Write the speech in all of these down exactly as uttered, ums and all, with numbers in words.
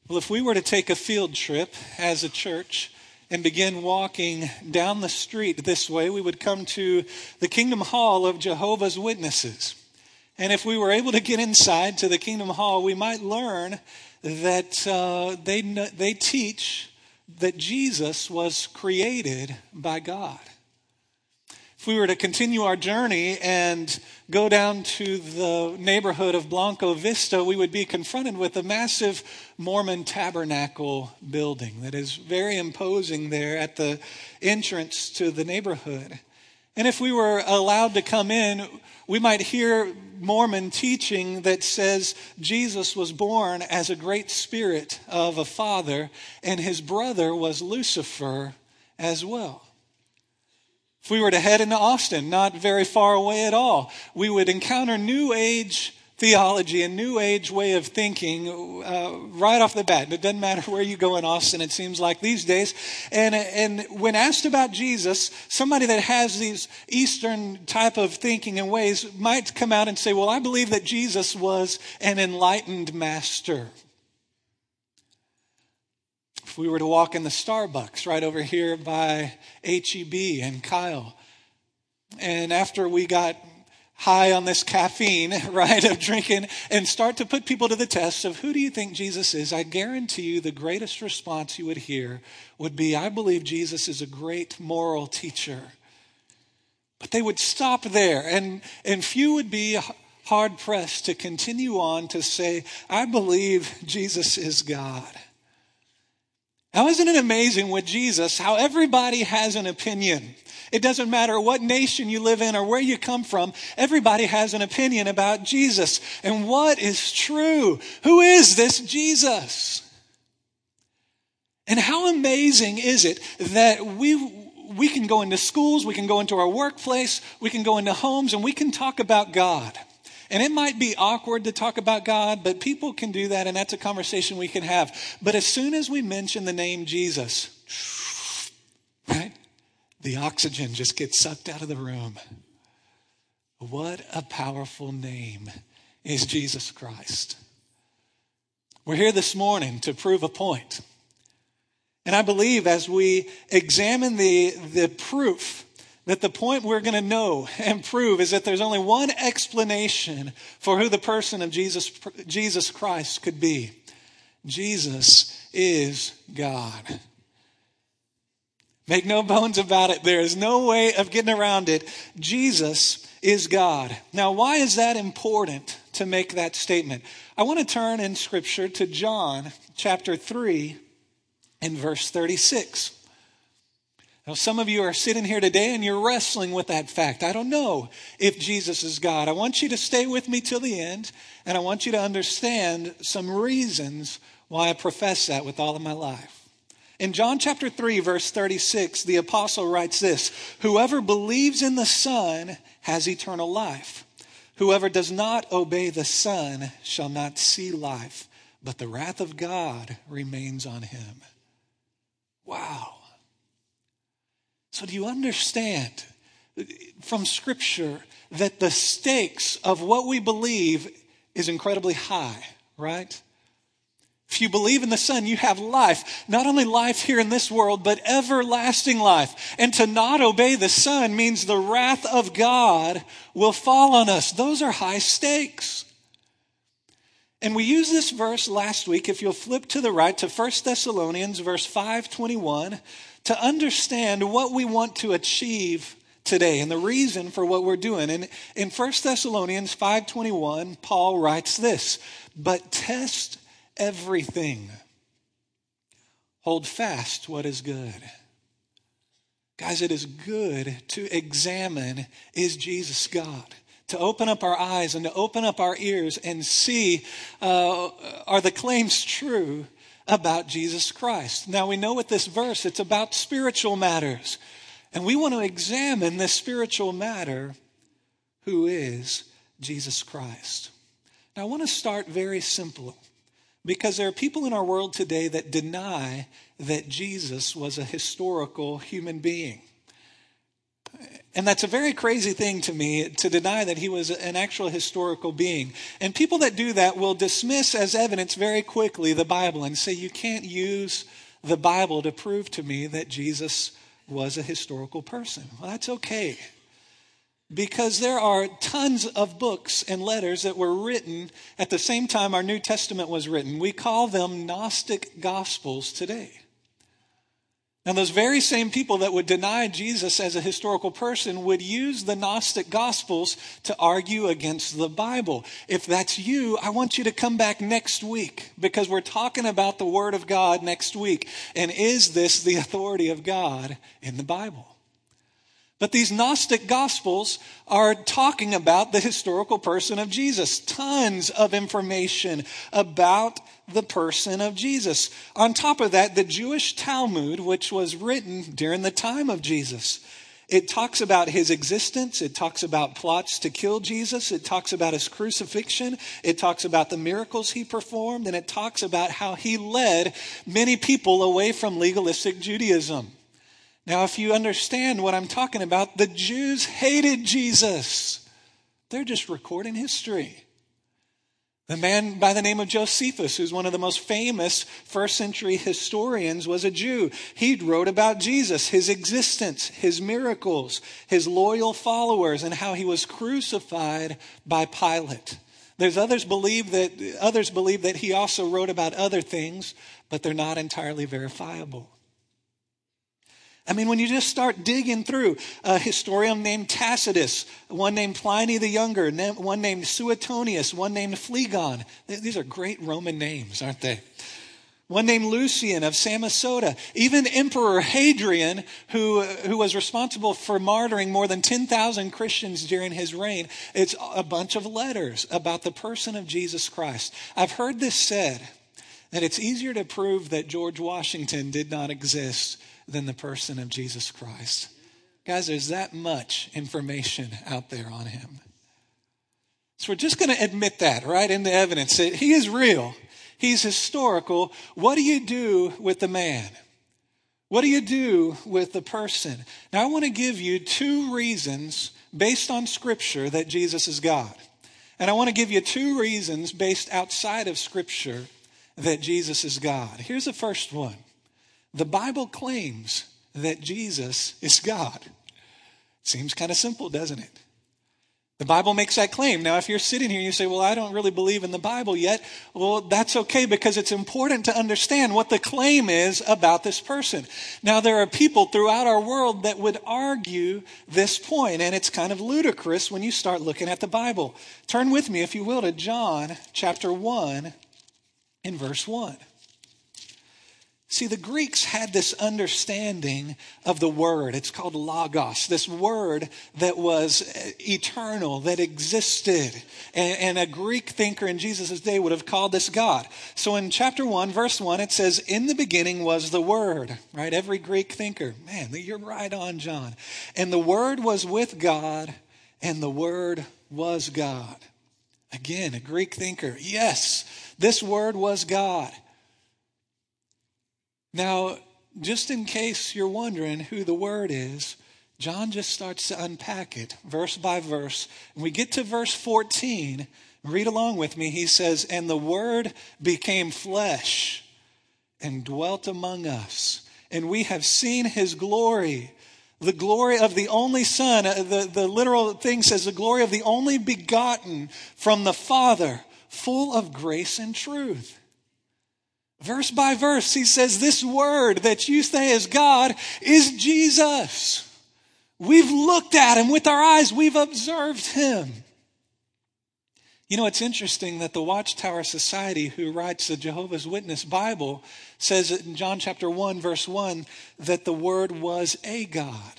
Well, if we were to take a field trip as a church and begin walking down the street this way, we would come to the Kingdom Hall of Jehovah's Witnesses. And if we were able to get inside to the Kingdom Hall, we might learn that uh, they, they teach that Jesus was created by God. If we were to continue our journey and go down to the neighborhood of Blanco Vista, we would be confronted with a massive Mormon tabernacle building that is very imposing there at the entrance to the neighborhood. And if we were allowed to come in, we might hear Mormon teaching that says Jesus was born as a great spirit of a father, and his brother was Lucifer as well. If we were to head into Austin, not very far away at all, we would encounter New Age theology and New Age way of thinking uh, right off the bat. It doesn't matter where you go in Austin, it seems like these days. And, and when asked about Jesus, somebody that has these Eastern type of thinking and ways might come out and say, well, I believe that Jesus was an enlightened master. If we were to walk in the Starbucks right over here by H E B and Kyle, and after we got high on this caffeine, right, of drinking, and start to put people to the test of who do you think Jesus is, I guarantee you the greatest response you would hear would be, I believe Jesus is a great moral teacher. But they would stop there, and, and few would be hard-pressed to continue on to say, I believe Jesus is God. Now, isn't it amazing with Jesus how everybody has an opinion? It doesn't matter what nation you live in or where you come from. Everybody has an opinion about Jesus. And what is true? Who is this Jesus? And how amazing is it that we, we can go into schools, we can go into our workplace, we can go into homes, and we can talk about God. And it might be awkward to talk about God, but people can do that, and that's a conversation we can have. But as soon as we mention the name Jesus, right, the oxygen just gets sucked out of the room. What a powerful name is Jesus Christ. We're here this morning to prove a point. And I believe as we examine the, the proof that the point we're going to know and prove is that there's only one explanation for who the person of Jesus, Jesus Christ could be. Jesus is God. Make no bones about it. There is no way of getting around it. Jesus is God. Now, why is that important to make that statement? I want to turn in Scripture to John chapter three and verse thirty-six. Now, some of you are sitting here today and you're wrestling with that fact. I don't know if Jesus is God. I want you to stay with me till the end, and I want you to understand some reasons why I profess that with all of my life. In John chapter three, verse thirty-six, the apostle writes this, whoever believes in the Son has eternal life. Whoever does not obey the Son shall not see life, but the wrath of God remains on him. Wow. So do you understand from Scripture that the stakes of what we believe is incredibly high, right? If you believe in the Son, you have life. Not only life here in this world, but everlasting life. And to not obey the Son means the wrath of God will fall on us. Those are high stakes. And we used this verse last week, if you'll flip to the right to First Thessalonians verse five twenty-one, to understand what we want to achieve today and the reason for what we're doing. And in First Thessalonians five twenty-one, Paul writes this, but test everything. Hold fast what is good. Guys, it is good to examine, is Jesus God? To open up our eyes and to open up our ears and see, uh, are the claims true about Jesus Christ? Now we know with this verse, it's about spiritual matters. And we want to examine this spiritual matter, who is Jesus Christ. Now I want to start very simple, because there are people in our world today that deny that Jesus was a historical human being. And that's a very crazy thing to me, to deny that he was an actual historical being. And people that do that will dismiss as evidence very quickly the Bible and say, you can't use the Bible to prove to me that Jesus was a historical person. Well, that's okay. Because there are tons of books and letters that were written at the same time our New Testament was written. We call them Gnostic Gospels today. And those very same people that would deny Jesus as a historical person would use the Gnostic Gospels to argue against the Bible. If that's you, I want you to come back next week because we're talking about the Word of God next week. And is this the authority of God in the Bible? But these Gnostic Gospels are talking about the historical person of Jesus. Tons of information about the person of Jesus. On top of that, the Jewish Talmud, which was written during the time of Jesus, it talks about his existence. It talks about plots to kill Jesus. It talks about his crucifixion. It talks about the miracles he performed. And it talks about how he led many people away from legalistic Judaism. Now, if you understand what I'm talking about, the Jews hated Jesus. They're just recording history. The man by the name of Josephus, who's one of the most famous first century historians, was a Jew. He wrote about Jesus, his existence, his miracles, his loyal followers, and how he was crucified by Pilate. There's others believe that others believe that he also wrote about other things, but they're not entirely verifiable. I mean, when you just start digging through, a historian named Tacitus, one named Pliny the Younger, one named Suetonius, one named Phlegon. These are great Roman names, aren't they? One named Lucian of Samosata. Even Emperor Hadrian, who, who was responsible for martyring more than ten thousand Christians during his reign. It's a bunch of letters about the person of Jesus Christ. I've heard this said, that it's easier to prove that George Washington did not exist than the person of Jesus Christ. Guys, there's that much information out there on him. So we're just going to admit that right into evidence. That he is real. He's historical. What do you do with the man? What do you do with the person? Now, I want to give you two reasons based on Scripture that Jesus is God. And I want to give you two reasons based outside of Scripture that Jesus is God. Here's the first one. The Bible claims that Jesus is God. Seems kind of simple, doesn't it? The Bible makes that claim. Now, if you're sitting here and you say, well, I don't really believe in the Bible yet, well, that's okay because it's important to understand what the claim is about this person. Now, there are people throughout our world that would argue this point, and it's kind of ludicrous when you start looking at the Bible. Turn with me, if you will, to John chapter one in verse one. See, the Greeks had this understanding of the word. It's called logos, this word that was eternal, that existed. And, and a Greek thinker in Jesus' day would have called this God. So in chapter one, verse one, it says, in the beginning was the word, right? Every Greek thinker, man, you're right on, John. And the word was with God, and the word was God. Again, a Greek thinker, yes, this word was God. Now, just in case you're wondering who the Word is, John just starts to unpack it verse by verse. And we get to verse fourteen. Read along with me. He says, and the Word became flesh and dwelt among us. And we have seen his glory, the glory of the only Son. The, the literal thing says the glory of the only begotten from the Father, full of grace and truth. Verse by verse, he says, this word that you say is God is Jesus. We've looked at him with our eyes. We've observed him. You know, it's interesting that the Watchtower Society, who writes the Jehovah's Witness Bible, says in John chapter one, verse one, that the word was a God.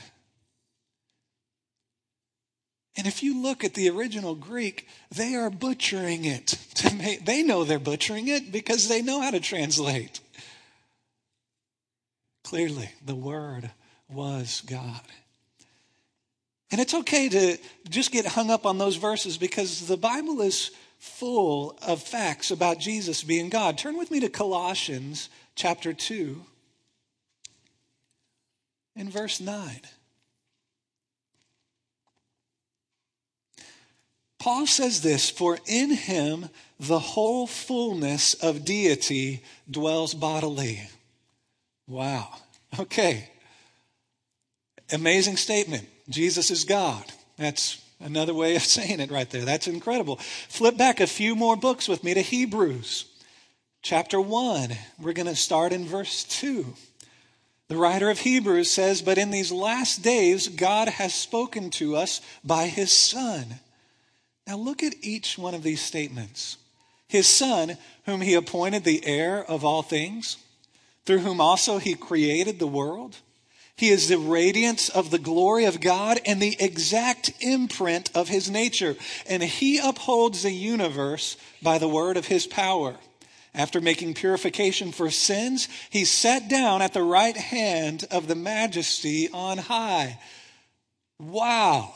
And if you look at the original Greek, they are butchering it. To make, they know they're butchering it because they know how to translate. Clearly, the Word was God. And it's okay to just get hung up on those verses because the Bible is full of facts about Jesus being God. Turn with me to Colossians chapter two and verse nine. Paul says this, for in him the whole fullness of deity dwells bodily. Wow. Okay. Amazing statement. Jesus is God. That's another way of saying it right there. That's incredible. Flip back a few more books with me to Hebrews. Chapter one. We're going to start in verse two. The writer of Hebrews says, but in these last days, God has spoken to us by his Son. Now look at each one of these statements. His Son, whom he appointed the heir of all things, through whom also he created the world. He is the radiance of the glory of God and the exact imprint of his nature. And he upholds the universe by the word of his power. After making purification for sins, he sat down at the right hand of the majesty on high. Wow.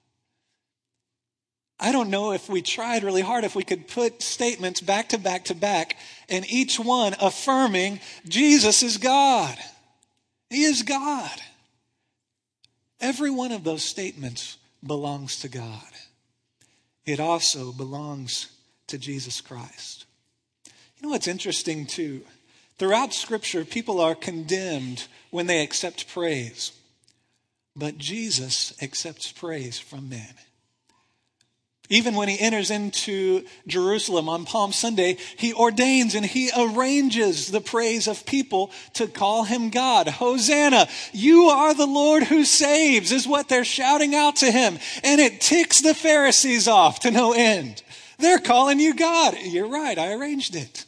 I don't know if we tried really hard, if we could put statements back to back to back, and each one affirming Jesus is God. He is God. Every one of those statements belongs to God. It also belongs to Jesus Christ. You know what's interesting too? Throughout Scripture, people are condemned when they accept praise. But Jesus accepts praise from men. Even when he enters into Jerusalem on Palm Sunday, he ordains and he arranges the praise of people to call him God. Hosanna, you are the Lord who saves, is what they're shouting out to him. And it ticks the Pharisees off to no end. They're calling you God. You're right, I arranged it.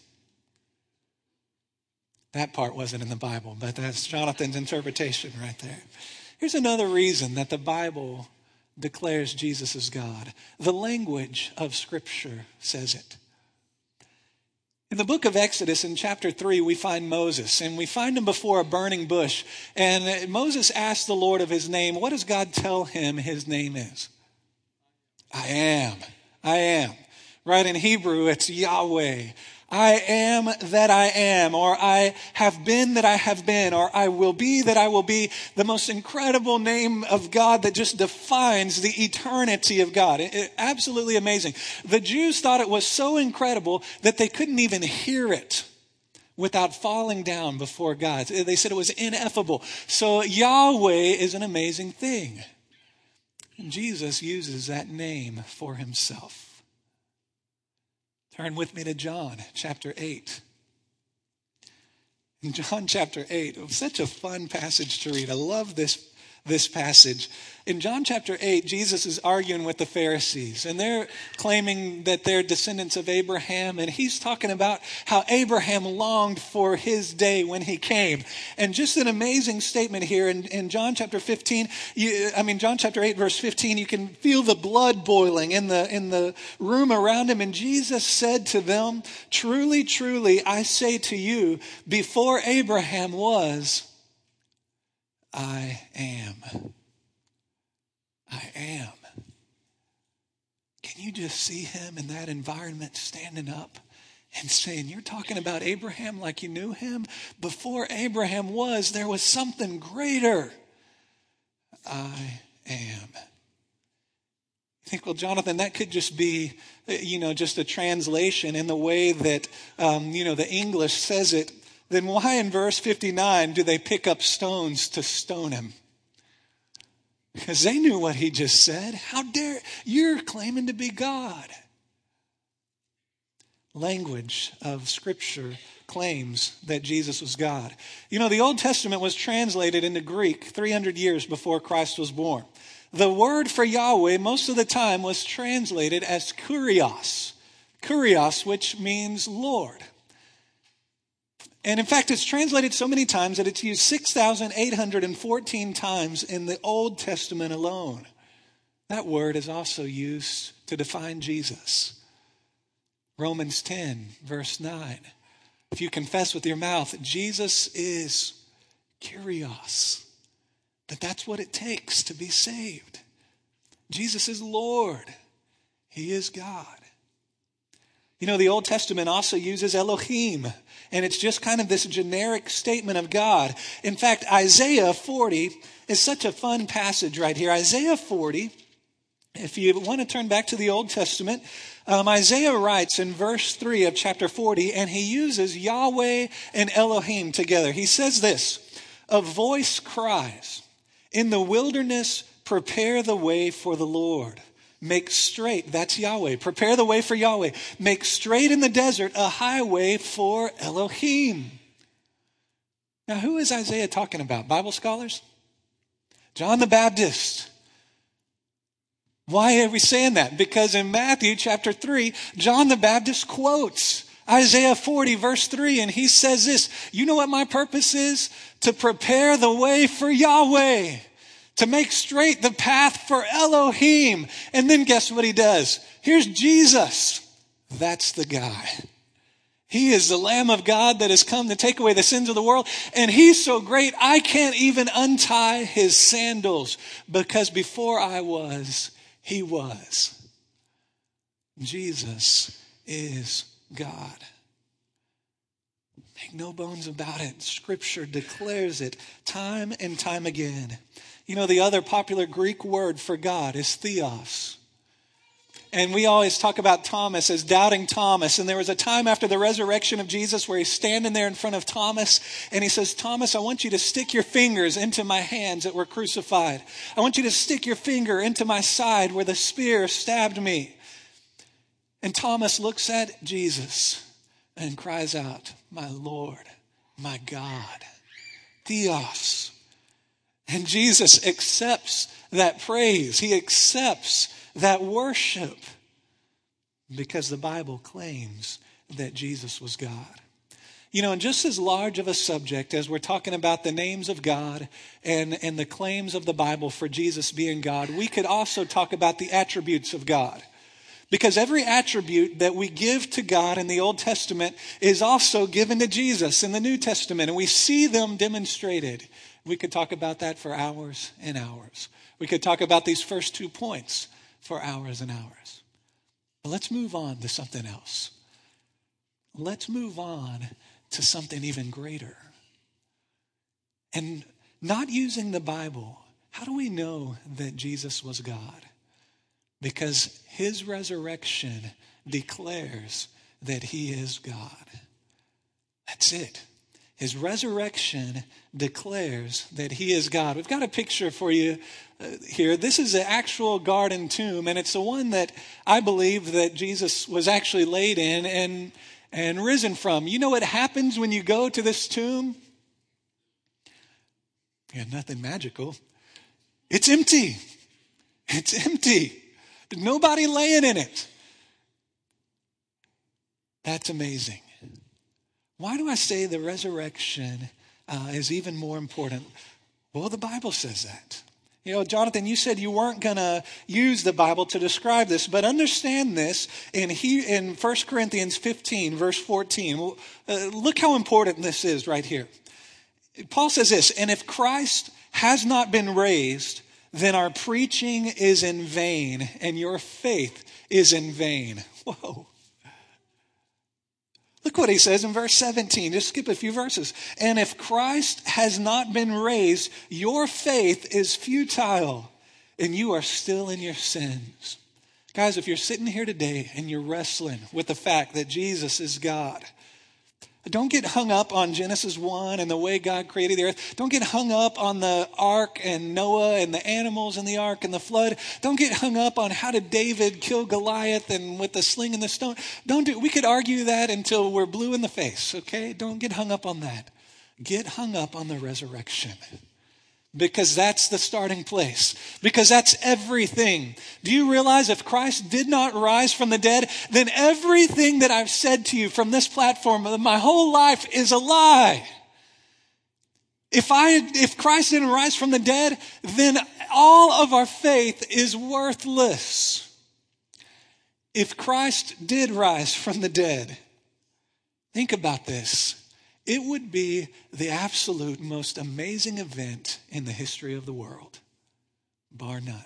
That part wasn't in the Bible, but that's Jonathan's interpretation right there. Here's another reason that the Bible declares Jesus as God. The language of Scripture says it. In the book of Exodus, in chapter three, we find Moses, and we find him before a burning bush. And Moses asks the Lord of his name. What does God tell him his name is? I am. I am. Right, in Hebrew, it's Yahweh. I am that I am, or I have been that I have been, or I will be that I will be. The most incredible name of God that just defines the eternity of God. It, it, absolutely amazing. The Jews thought it was so incredible that they couldn't even hear it without falling down before God. They said it was ineffable. So Yahweh is an amazing thing. And Jesus uses that name for himself. Turn with me to John chapter eight. In John chapter eight, it was such a fun passage to read. I love this, this passage. In John chapter eight, Jesus is arguing with the Pharisees, and they're claiming that they're descendants of Abraham, and he's talking about how Abraham longed for his day when he came. And just an amazing statement here in, in John chapter fifteen, you, I mean, John chapter eight, verse fifteen, you can feel the blood boiling in the, in the room around him. And Jesus said to them, truly, truly, I say to you, before Abraham was, I am. I am. Can you just see him in that environment standing up and saying, you're talking about Abraham like you knew him? Before Abraham was, there was something greater. I am. You think, well, Jonathan, that could just be, you know, just a translation in the way that, um, you know, the English says it. Then why in verse fifty-nine do they pick up stones to stone him? Because they knew what he just said. How dare, you're claiming to be God. Language of Scripture claims that Jesus was God. You know, the Old Testament was translated into Greek three hundred years before Christ was born. The word for Yahweh most of the time was translated as Kurios. Kurios, which means Lord. And in fact, it's translated so many times that it's used six thousand eight hundred fourteen times in the Old Testament alone. That word is also used to define Jesus. Romans ten, verse nine. If you confess with your mouth, Jesus is Kyrios, that that's what it takes to be saved. Jesus is Lord. He is God. You know, the Old Testament also uses Elohim, and it's just kind of this generic statement of God. In fact, Isaiah forty is such a fun passage right here. Isaiah forty If you want to turn back to the Old Testament, um, Isaiah writes in verse three of chapter forty, and he uses Yahweh and Elohim together. He says this, "A voice cries, in the wilderness, prepare the way for the Lord. Make straight," that's Yahweh, "prepare the way for Yahweh. Make straight in the desert a highway for Elohim." Now, who is Isaiah talking about? Bible scholars? John the Baptist. Why are we saying that? Because in Matthew chapter three, John the Baptist quotes Isaiah forty verse three, and he says this, "You know what my purpose is? To prepare the way for Yahweh, to make straight the path for Elohim." And then guess what he does? Here's Jesus. That's the guy. He is the Lamb of God that has come to take away the sins of the world. And he's so great, I can't even untie his sandals, because before I was, he was. Jesus is God. Make no bones about it. Scripture declares it time and time again. You know, the other popular Greek word for God is theos. And we always talk about Thomas as doubting Thomas. And there was a time after the resurrection of Jesus where he's standing there in front of Thomas. And he says, "Thomas, I want you to stick your fingers into my hands that were crucified. I want you to stick your finger into my side where the spear stabbed me." And Thomas looks at Jesus and cries out, "My Lord, my God." Theos. And Jesus accepts that praise. He accepts that worship, because the Bible claims that Jesus was God. You know, and just as large of a subject as we're talking about the names of God and, and the claims of the Bible for Jesus being God, we could also talk about the attributes of God. Because every attribute that we give to God in the Old Testament is also given to Jesus in the New Testament, and we see them demonstrated. We could talk about that for hours and hours. We could talk about these first two points for hours and hours. But let's move on to something else. Let's move on to something even greater. And not using the Bible, how do we know that Jesus was God? Because his resurrection declares that he is God. That's it. His resurrection declares that he is God. We've got a picture for you uh, here. This is an actual garden tomb, and it's the one that I believe that Jesus was actually laid in and, and risen from. You know what happens when you go to this tomb? Yeah, nothing magical. It's empty. It's empty. There's nobody laying in it. That's amazing. Why do I say the resurrection uh, is even more important? Well, the Bible says that. You know, Jonathan, you said you weren't going to use the Bible to describe this, but understand this in he, in First Corinthians fifteen, verse fourteen. Uh, look how important this is right here. Paul says this, "And if Christ has not been raised, then our preaching is in vain, and your faith is in vain." Whoa. Look what he says in verse seventeen. Just skip a few verses. "And if Christ has not been raised, your faith is futile, and you are still in your sins." Guys, if you're sitting here today and you're wrestling with the fact that Jesus is God, don't get hung up on Genesis one and the way God created the earth. Don't get hung up on the ark and Noah and the animals in the ark and the flood. Don't get hung up on how did David kill Goliath and with the sling and the stone. Don't do. We could argue that until we're blue in the face, okay? Don't get hung up on that. Get hung up on the resurrection. Because that's the starting place. Because that's everything. Do you realize if Christ did not rise from the dead, then everything that I've said to you from this platform, my whole life is a lie. If I, if Christ didn't rise from the dead, then all of our faith is worthless. If Christ did rise from the dead, think about this. It would be the absolute most amazing event in the history of the world, bar none.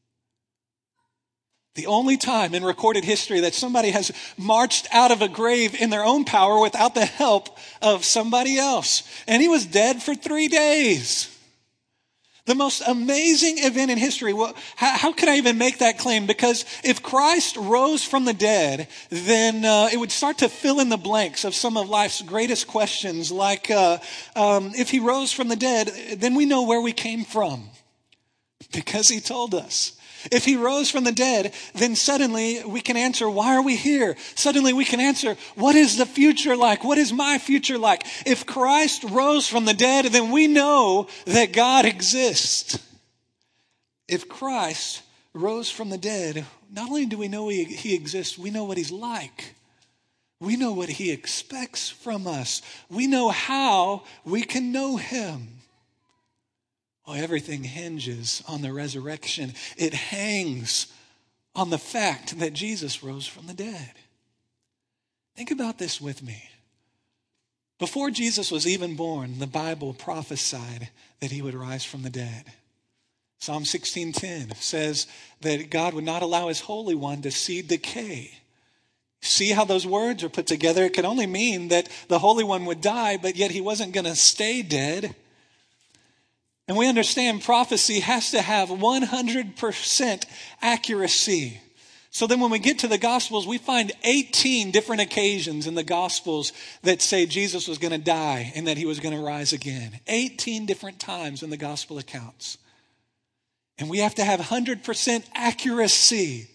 The only time in recorded history that somebody has marched out of a grave in their own power without the help of somebody else. And he was dead for three days. The most amazing event in history. Well, how, how can I even make that claim? Because if Christ rose from the dead, then uh, it would start to fill in the blanks of some of life's greatest questions. Like, uh, um, if he rose from the dead, then we know where we came from. Because he told us. If he rose from the dead, then suddenly we can answer, why are we here? Suddenly we can answer, what is the future like? What is my future like? If Christ rose from the dead, then we know that God exists. If Christ rose from the dead, not only do we know he, he exists, we know what he's like. We know what he expects from us. We know how we can know him. Oh, everything hinges on the resurrection. It hangs on the fact that Jesus rose from the dead. Think about this with me. Before Jesus was even born, the Bible prophesied that he would rise from the dead. Psalm sixteen ten says that God would not allow his Holy One to see decay. See how those words are put together? It could only mean that the Holy One would die, but yet he wasn't going to stay dead. And we understand prophecy has to have one hundred percent accuracy. So then when we get to the Gospels, we find eighteen different occasions in the Gospels that say Jesus was going to die and that he was going to rise again. eighteen different times in the Gospel accounts. And we have to have one hundred percent accuracy.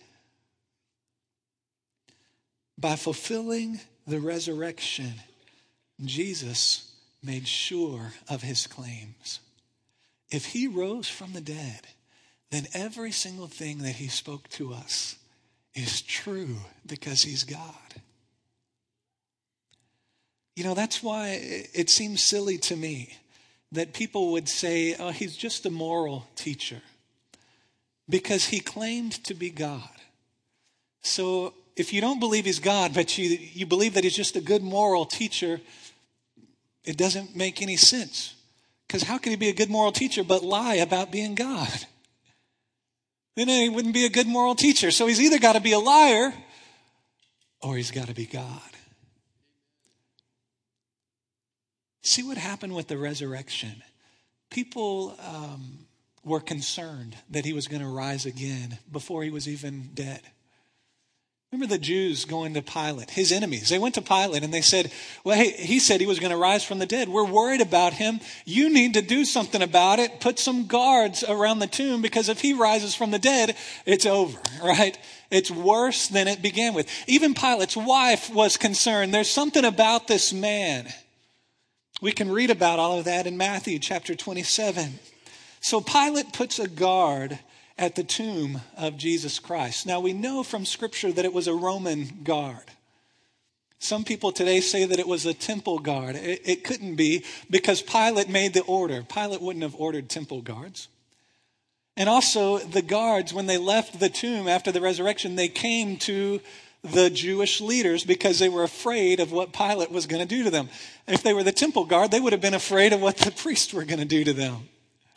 By fulfilling the resurrection, Jesus made sure of his claims. If he rose from the dead, then every single thing that he spoke to us is true because he's God. You know, that's why it seems silly to me that people would say, oh, he's just a moral teacher because he claimed to be God. So if you don't believe he's God, but you, you believe that he's just a good moral teacher, it doesn't make any sense. Because how can he be a good moral teacher but lie about being God? Then he wouldn't be a good moral teacher. So he's either got to be a liar or he's got to be God. See what happened with the resurrection? People um, were concerned that he was going to rise again before he was even dead. Remember the Jews going to Pilate, his enemies. They went to Pilate and they said, well, hey, he said he was going to rise from the dead. We're worried about him. You need to do something about it. Put some guards around the tomb because if he rises from the dead, it's over, right? It's worse than it began with. Even Pilate's wife was concerned. There's something about this man. We can read about all of that in Matthew chapter twenty-seven. So Pilate puts a guard at the tomb of Jesus Christ. Now we know from Scripture that it was a Roman guard. Some people today say that it was a temple guard. It, it couldn't be because Pilate made the order. Pilate wouldn't have ordered temple guards. And also the guards, when they left the tomb after the resurrection, they came to the Jewish leaders because they were afraid of what Pilate was going to do to them. If they were the temple guard, they would have been afraid of what the priests were going to do to them.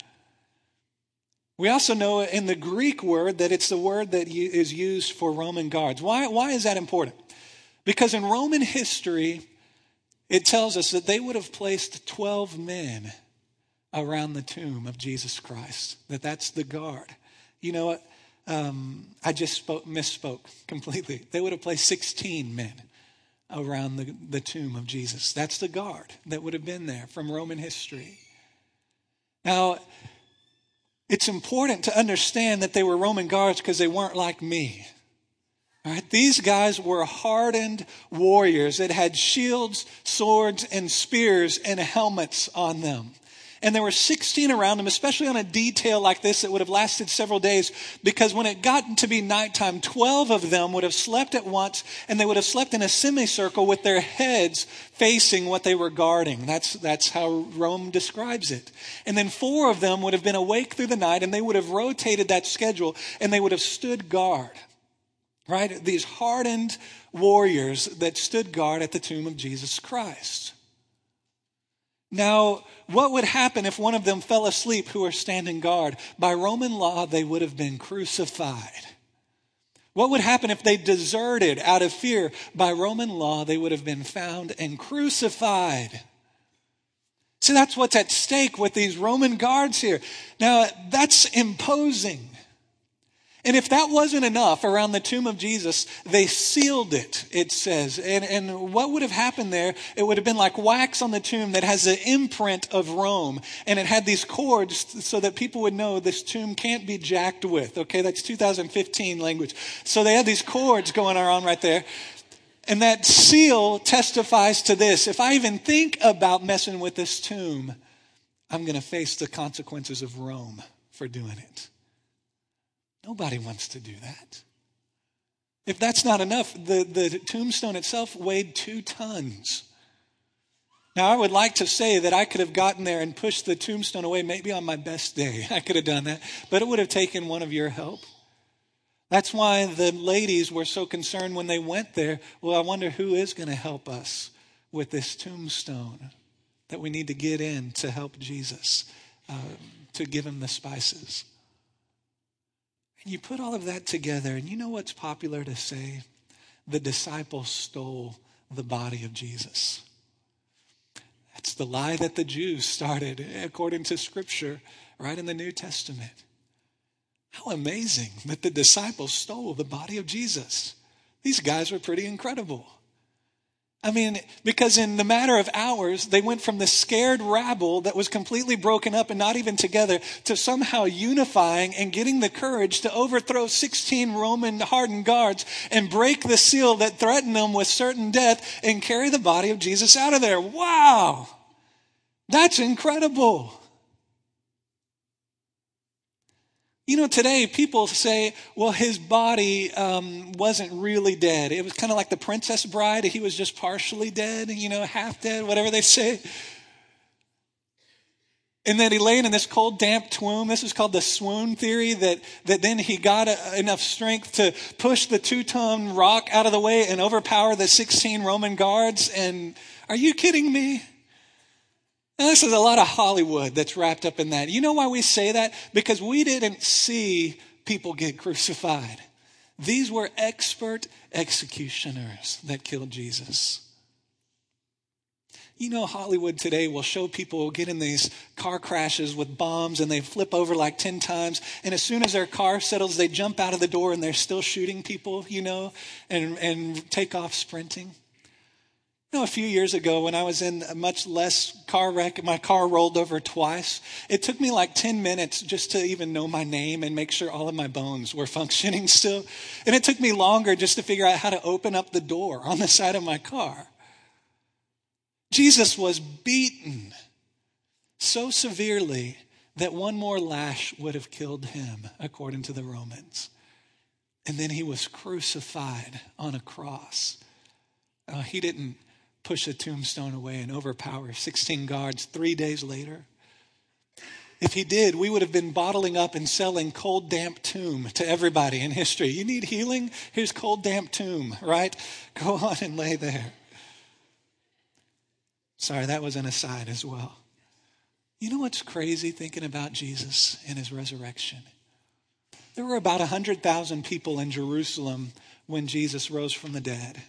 We also know in the Greek word that it's the word that is used for Roman guards. Why, why is that important? Because in Roman history, it tells us that they would have placed twelve men around the tomb of Jesus Christ. That that's the guard. You know what? Um, I just spoke, misspoke completely. They would have placed sixteen men around the, the tomb of Jesus. That's the guard that would have been there from Roman history. Now, it's important to understand that they were Roman guards because they weren't like me. All right? These guys were hardened warriors that had shields, swords, and spears and helmets on them. And there were sixteen around them, especially on a detail like this that would have lasted several days, because when it got to be nighttime, twelve of them would have slept at once, and they would have slept in a semicircle with their heads facing what they were guarding. That's, that's how Rome describes it. And then four of them would have been awake through the night, and they would have rotated that schedule, and they would have stood guard. Right? These hardened warriors that stood guard at the tomb of Jesus Christ. Now, what would happen if one of them fell asleep who were standing guard? By Roman law, they would have been crucified. What would happen if they deserted out of fear? By Roman law, they would have been found and crucified. See, that's what's at stake with these Roman guards here. Now, that's imposing. And if that wasn't enough around the tomb of Jesus, they sealed it, it says. And, and what would have happened there? It would have been like wax on the tomb that has the imprint of Rome. And it had these cords so that people would know this tomb can't be jacked with. Okay, that's two thousand fifteen language. So they had these cords going on right there. And that seal testifies to this. If I even think about messing with this tomb, I'm going to face the consequences of Rome for doing it. Nobody wants to do that. If that's not enough, the, the tombstone itself weighed two tons. Now, I would like to say that I could have gotten there and pushed the tombstone away maybe on my best day. I could have done that, but it would have taken one of your help. That's why the ladies were so concerned when they went there. Well, I wonder who is going to help us with this tombstone that we need to get in to help Jesus, uh, to give him the spices. And you put all of that together, and you know what's popular to say? The disciples stole the body of Jesus. That's the lie that the Jews started, according to Scripture, right in the New Testament. How amazing that the disciples stole the body of Jesus. These guys were pretty incredible. I mean, because in the matter of hours, they went from the scared rabble that was completely broken up and not even together to somehow unifying and getting the courage to overthrow sixteen Roman hardened guards and break the seal that threatened them with certain death and carry the body of Jesus out of there. Wow! That's incredible. You know, today people say, well, his body um, wasn't really dead. It was kind of like the Princess Bride. He was just partially dead, you know, half dead, whatever they say. And then he laid in this cold, damp tomb. This is called the swoon theory, that, that then he got a, enough strength to push the two-ton rock out of the way and overpower the sixteen Roman guards. And are you kidding me? Now, this is a lot of Hollywood that's wrapped up in that. You know why we say that? Because we didn't see people get crucified. These were expert executioners that killed Jesus. You know, Hollywood today will show people get in these car crashes with bombs and they flip over like ten times. And as soon as their car settles, they jump out of the door and they're still shooting people, you know, and, and take off sprinting. You know, a few years ago when I was in a much less car wreck, my car rolled over twice. It took me like ten minutes just to even know my name and make sure all of my bones were functioning still. And it took me longer just to figure out how to open up the door on the side of my car. Jesus was beaten so severely that one more lash would have killed him, according to the Romans. And then he was crucified on a cross. Uh, he didn't push a tombstone away and overpower sixteen guards three days later. If he did, we would have been bottling up and selling cold, damp tomb to everybody in history. You need healing? Here's cold, damp tomb, right? Go on and lay there. Sorry, that was an aside as well. You know what's crazy thinking about Jesus and his resurrection? There were about one hundred thousand people in Jerusalem when Jesus rose from the dead.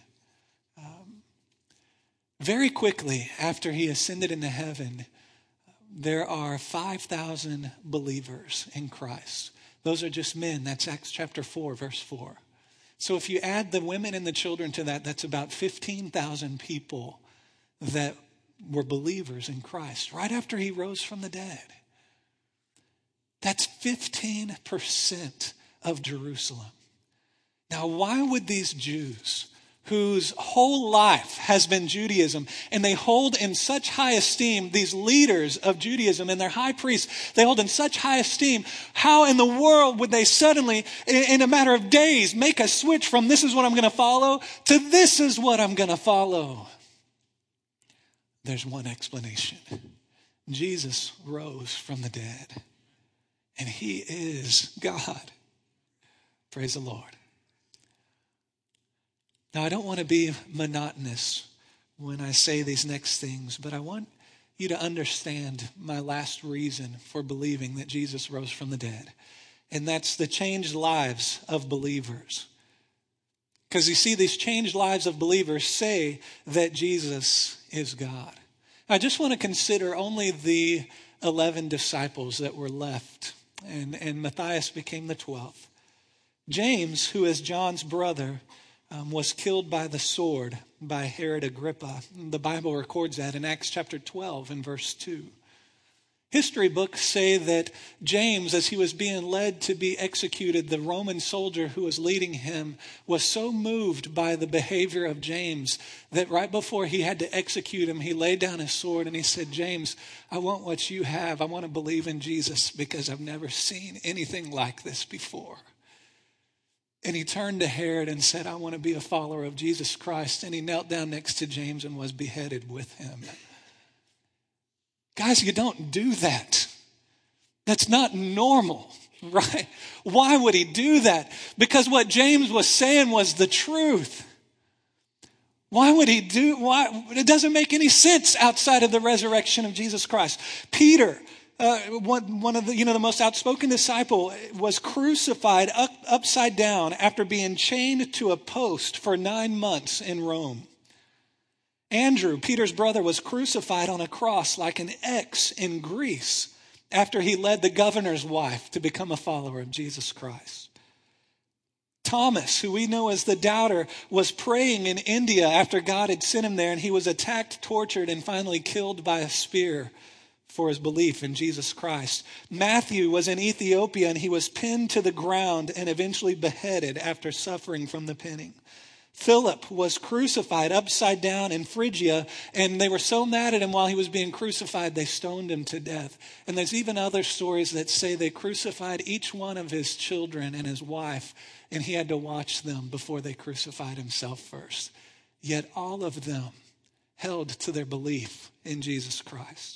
Very quickly after he ascended into heaven, there are five thousand believers in Christ. Those are just men. That's Acts chapter four, verse four. So if you add the women and the children to that, that's about fifteen thousand people that were believers in Christ right after he rose from the dead. That's fifteen percent of Jerusalem. Now, why would these Jews, whose whole life has been Judaism, and they hold in such high esteem, these leaders of Judaism and their high priests, they hold in such high esteem, how in the world would they suddenly, in a matter of days, make a switch from this is what I'm going to follow to this is what I'm going to follow? There's one explanation. Jesus rose from the dead, and he is God. Praise the Lord. Now, I don't want to be monotonous when I say these next things, but I want you to understand my last reason for believing that Jesus rose from the dead. And that's the changed lives of believers. Because you see, these changed lives of believers say that Jesus is God. I just want to consider only the eleven disciples that were left, and, and Matthias became the twelfth. James, who is John's brother, um, was killed by the sword by Herod Agrippa. The Bible records that in Acts chapter twelve and verse two. History books say that James, as he was being led to be executed, the Roman soldier who was leading him was so moved by the behavior of James that right before he had to execute him, he laid down his sword and he said, "James, I want what you have. I want to believe in Jesus because I've never seen anything like this before." And he turned to Herod and said, "I want to be a follower of Jesus Christ." And he knelt down next to James and was beheaded with him. Guys, you don't do that. That's not normal, right? Why would he do that? Because what James was saying was the truth. Why would he do, why? It doesn't make any sense outside of the resurrection of Jesus Christ. Peter, uh, one, one of the, you know, the most outspoken disciple, was crucified up, upside down after being chained to a post for nine months in Rome. Andrew, Peter's brother, was crucified on a cross like an X in Greece after he led the governor's wife to become a follower of Jesus Christ. Thomas, who we know as the doubter, was praying in India after God had sent him there, and he was attacked, tortured, and finally killed by a spear for his belief in Jesus Christ. Matthew was in Ethiopia, and he was pinned to the ground and eventually beheaded after suffering from the pinning. Philip was crucified upside down in Phrygia, and they were so mad at him while he was being crucified, they stoned him to death. And there's even other stories that say they crucified each one of his children and his wife, and he had to watch them before they crucified himself first. Yet all of them held to their belief in Jesus Christ.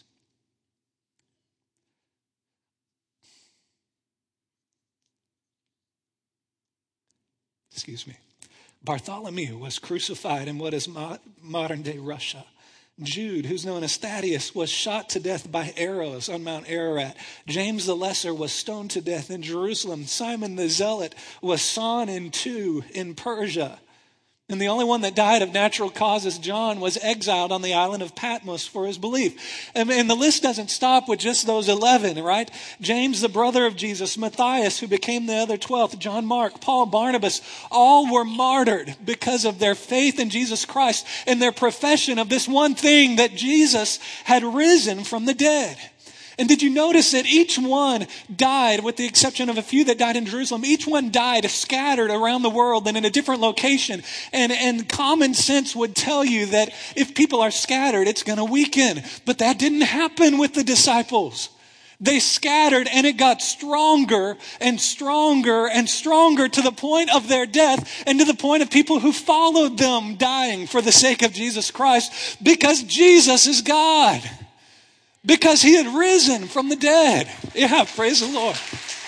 Excuse me. Bartholomew was crucified in what is mo- modern-day Russia. Jude, who's known as Thaddeus, was shot to death by arrows on Mount Ararat. James the Lesser was stoned to death in Jerusalem. Simon the Zealot was sawn in two in Persia. And the only one that died of natural causes, John, was exiled on the island of Patmos for his belief. And, and the list doesn't stop with just those eleven, right? James, the brother of Jesus, Matthias, who became the other twelfth, John Mark, Paul, Barnabas, all were martyred because of their faith in Jesus Christ and their profession of this one thing, that Jesus had risen from the dead. And did you notice that each one died, with the exception of a few that died in Jerusalem, each one died scattered around the world and in a different location. And, and common sense would tell you that if people are scattered, it's going to weaken. But that didn't happen with the disciples. They scattered, and it got stronger and stronger and stronger to the point of their death, and to the point of people who followed them dying for the sake of Jesus Christ, because Jesus is God. Because he had risen from the dead. Yeah, praise the Lord.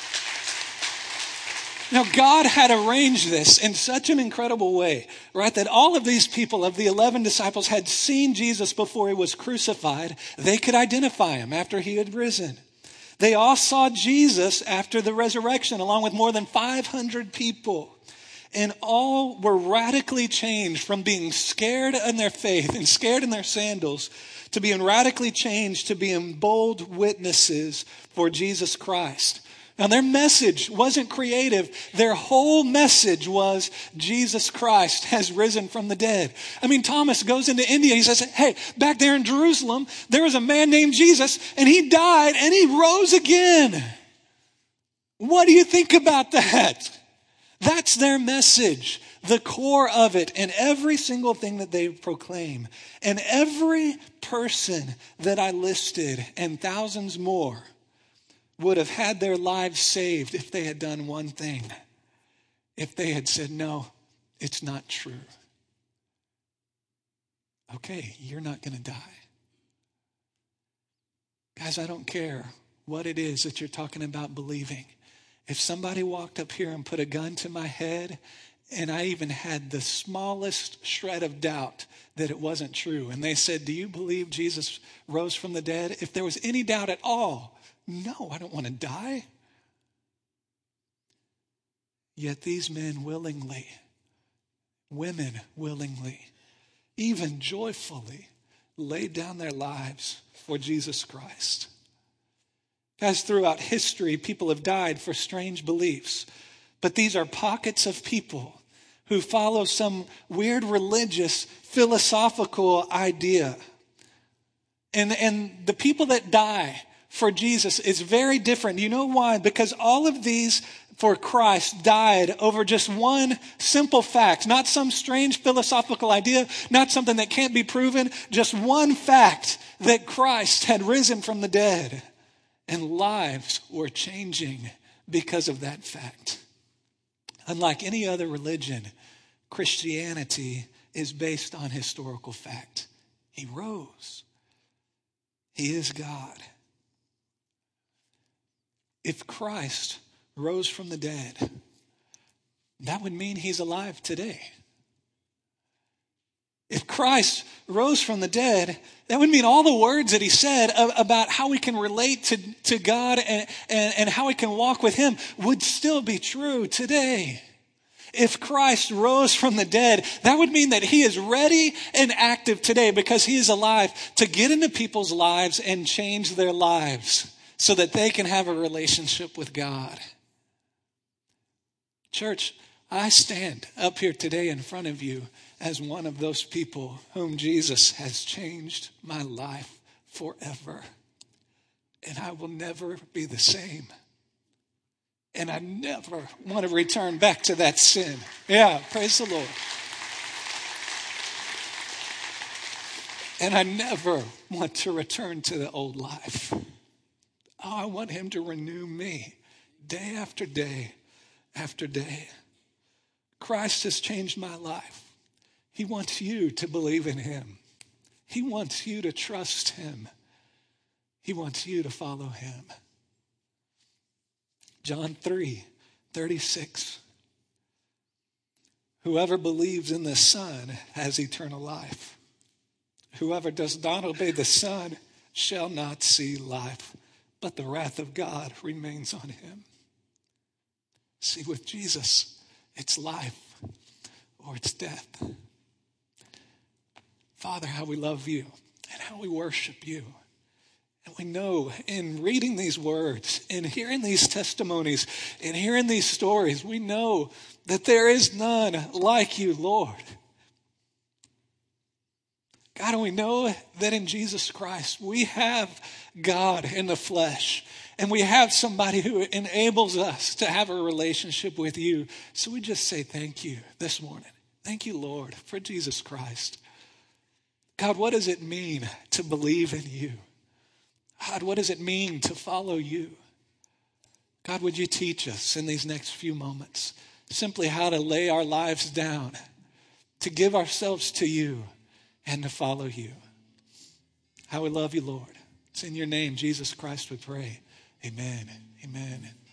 Now, God had arranged this in such an incredible way, right? That all of these people, of the eleven disciples, had seen Jesus before he was crucified. They could identify him after he had risen. They all saw Jesus after the resurrection, along with more than five hundred people. And all were radically changed from being scared in their faith and scared in their sandals to being radically changed to being bold witnesses for Jesus Christ. Now, their message wasn't creative. Their whole message was Jesus Christ has risen from the dead. I mean, Thomas goes into India. He says, hey, back there in Jerusalem, there was a man named Jesus, and he died and he rose again. What do you think about that? That's their message, the core of it, and every single thing that they proclaim. And every person that I listed, and thousands more, would have had their lives saved if they had done one thing. If they had said, no, it's not true. Okay, you're not going to die. Guys, I don't care what it is that you're talking about believing. If somebody walked up here and put a gun to my head, and I even had the smallest shred of doubt that it wasn't true, and they said, do you believe Jesus rose from the dead? If there was any doubt at all, no, I don't want to die. Yet these men willingly, women willingly, even joyfully laid down their lives for Jesus Christ. Guys, throughout history, people have died for strange beliefs. But these are pockets of people who follow some weird religious, philosophical idea. And, and the people that die for Jesus is very different. You know why? Because all of these for Christ died over just one simple fact, not some strange philosophical idea, not something that can't be proven, just one fact that Christ had risen from the dead. And lives were changing because of that fact. Unlike any other religion, Christianity is based on historical fact. He rose. He is God. If Christ rose from the dead, that would mean he's alive today. If Christ rose from the dead, that would mean all the words that he said about how we can relate to, to God and, and, and how we can walk with him would still be true today. If Christ rose from the dead, that would mean that he is ready and active today because he is alive to get into people's lives and change their lives so that they can have a relationship with God. Church, I stand up here today in front of you as one of those people whom Jesus has changed my life forever. And I will never be the same. And I never want to return back to that sin. Yeah, praise the Lord. And I never want to return to the old life. Oh, I want him to renew me day after day after day. Christ has changed my life. He wants you to believe in him. He wants you to trust him. He wants you to follow him. John three thirty-six. Whoever believes in the Son has eternal life. Whoever does not obey the Son shall not see life, but the wrath of God remains on him. See, with Jesus, it's life or it's death. Father, how we love you and how we worship you. And we know in reading these words and hearing these testimonies and hearing these stories, we know that there is none like you, Lord. God, and we know that in Jesus Christ, we have God in the flesh. And we have somebody who enables us to have a relationship with you. So we just say thank you this morning. Thank you, Lord, for Jesus Christ. God, what does it mean to believe in you? God, what does it mean to follow you? God, would you teach us in these next few moments simply how to lay our lives down, to give ourselves to you, and to follow you? How we love you, Lord. It's in your name, Jesus Christ, we pray. Amen. Amen.